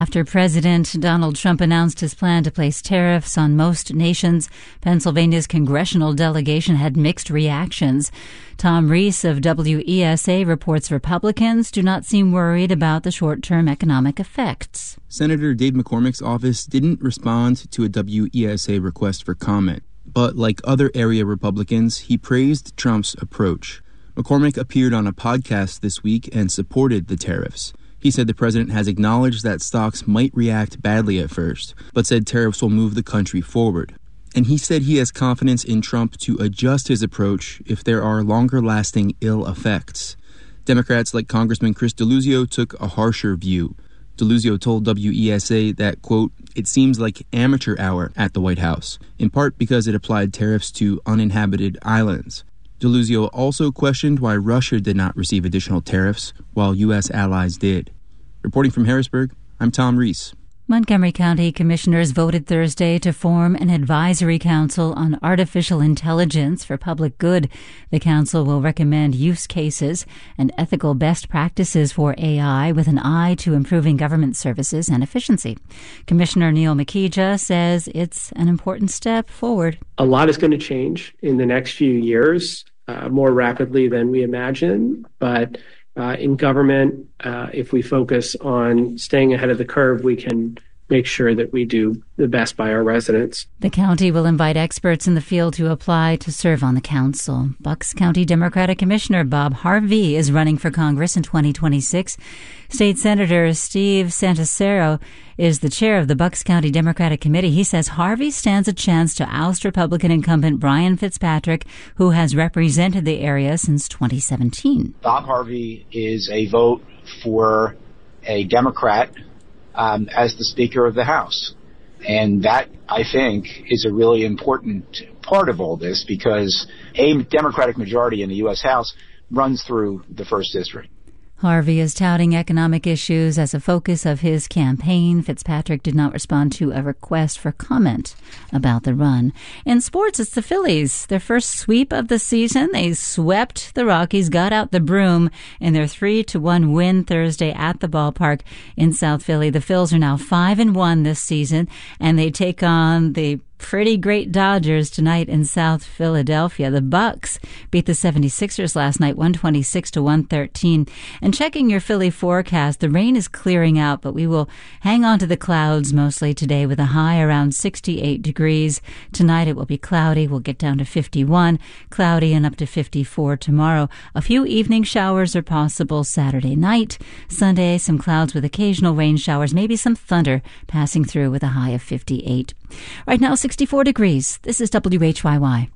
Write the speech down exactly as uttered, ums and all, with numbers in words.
After President Donald Trump announced his plan to place tariffs on most nations, Pennsylvania's congressional delegation had mixed reactions. Tom Reese of W E S A reports Republicans do not seem worried about the short-term economic effects. Senator Dave McCormick's office didn't respond to a W E S A request for comment, but like other area Republicans, he praised Trump's approach. McCormick appeared on a podcast this week and supported the tariffs. He said the president has acknowledged that stocks might react badly at first, but said tariffs will move the country forward. And he said he has confidence in Trump to adjust his approach if there are longer-lasting ill effects. Democrats like Congressman Chris Deluzio took a harsher view. Deluzio told W E S A that, quote, it seems like amateur hour at the White House, in part because it applied tariffs to uninhabited islands. Deluzio also questioned why Russia did not receive additional tariffs, while U S allies did. Reporting from Harrisburg, I'm Tom Reese. Montgomery County commissioners voted Thursday to form an advisory council on artificial intelligence for public good. The council will recommend use cases and ethical best practices for A I with an eye to improving government services and efficiency. Commissioner Neil Makija says it's an important step forward. A lot is going to change in the next few years, uh, more rapidly than we imagine, but Uh, in government, uh, if we focus on staying ahead of the curve, we can make sure that we do the best by our residents. The county will invite experts in the field to apply to serve on the council. Bucks County Democratic Commissioner Bob Harvey is running for Congress in twenty twenty-six. State Senator Steve Santaciero is the chair of the Bucks County Democratic Committee. He says Harvey stands a chance to oust Republican incumbent Brian Fitzpatrick, who has represented the area since twenty seventeen. Bob Harvey is a vote for a Democrat um, as the Speaker of the House. And that, I think, is a really important part of all this because a Democratic majority in the U S House runs through the first district. Harvey is touting economic issues as a focus of his campaign. Fitzpatrick did not respond to a request for comment about the run. In sports, it's the Phillies. Their first sweep of the season. They swept the Rockies, got out the broom in their three to one win Thursday at the ballpark in South Philly. The Phils are now five and one this season, and they take on the pretty great Dodgers tonight in South Philadelphia. The Bucks beat the seventy-sixers last night, one twenty-six to one thirteen. And checking your Philly forecast, the rain is clearing out, but we will hang on to the clouds mostly today with a high around sixty-eight degrees. Tonight it will be cloudy. We'll get down to fifty-one, cloudy and up to fifty-four tomorrow. A few evening showers are possible Saturday night. Sunday, some clouds with occasional rain showers, maybe some thunder passing through with a high of fifty-eight. Right now, sixty-four degrees. This is W H Y Y.